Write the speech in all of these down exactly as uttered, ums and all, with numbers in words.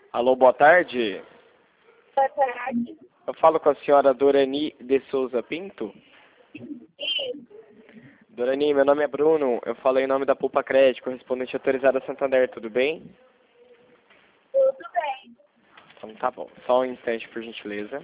Alô, boa tarde. Boa tarde. Eu falo com a senhora Dorani de Souza Pinto. Isso. Dorani, meu nome é Bruno. Eu falo em nome da Poupa Crédito, correspondente autorizada Santander, tudo bem? Tudo bem. Então tá bom. Só um instante, por gentileza.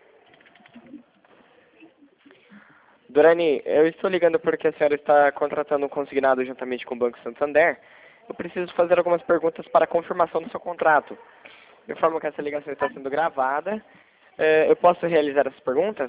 Dorani, eu estou ligando porque a senhora está contratando um consignado juntamente com o Banco Santander. Eu preciso fazer algumas perguntas para a confirmação do seu contrato. Eu informo que essa ligação está sendo gravada. Eh, Eu posso realizar essas perguntas?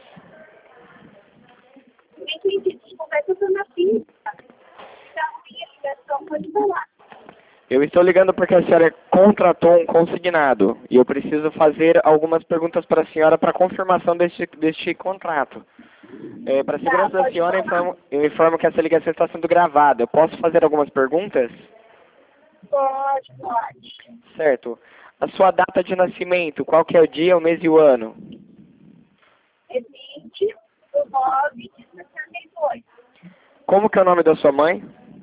Entendi. Desculpa, eu estou na pista. Então, minha ligação pode falar. Eu estou ligando porque a senhora contratou um consignado e eu preciso fazer algumas perguntas para a senhora para confirmação deste, deste contrato. É, para a segurança Tá, da pode senhora, eu falar. informo, eu informo que essa ligação está sendo gravada. Eu posso fazer algumas perguntas? Pode, pode. Certo. A sua data de nascimento, qual que é o dia, o mês e o ano? É vinte do nove de sessenta e dois. Como que é o nome da sua mãe?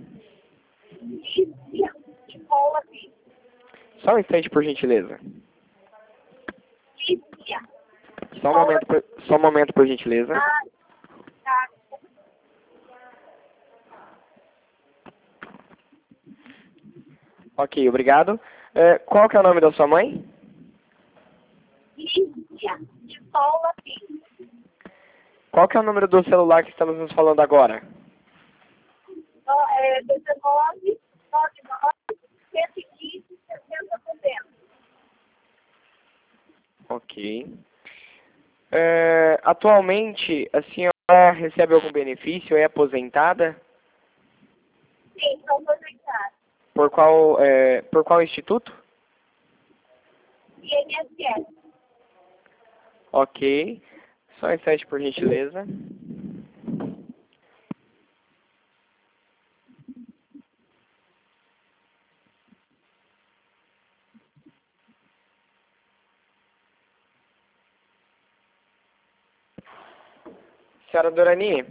Lícia de Paula Pinto. Só um instante, por gentileza. Lícia. Só um momento, por, só um momento, por gentileza. Ah, tá. Ok, obrigado. É, qual que é o nome da sua mãe? Lícia de Paula Pinto. Qual que é o número do celular que estamos nos falando agora? Ó, É dezenove, noventa e nove, cento e quinze, sessenta setenta. Ok. É, atualmente, a senhora recebe algum benefício? É aposentada? Sim, são aposentados. Por qual, é, por qual instituto? I N S S. Ok. Só um instante, por gentileza. Senhora Dorani,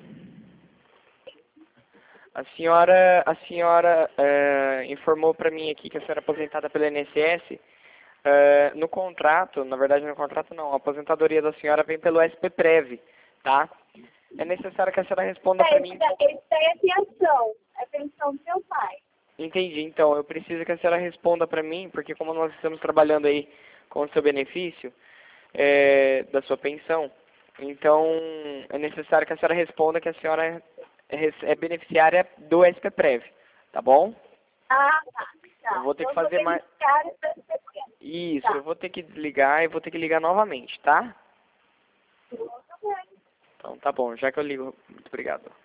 a senhora, a senhora é, informou para mim aqui que a senhora é aposentada pelo I N S S. É, no contrato, na verdade no contrato não, a aposentadoria da senhora vem pelo S P Prev, tá? É necessário que a senhora responda para mim. Esse daí é pensão. É pensão do seu pai. Entendi, então, eu preciso que a senhora responda para mim, porque como nós estamos trabalhando aí com o seu benefício, é, da sua pensão, então é necessário que a senhora responda que a senhora é, é beneficiária do S P Prev, tá bom? Ah, tá. Tá. Eu vou ter que Então, fazer sou mais... beneficiária da S P P. Isso, Tá. eu vou ter que desligar e vou ter que ligar novamente, tá? Tudo bem. Então tá bom, já que eu ligo, muito obrigado.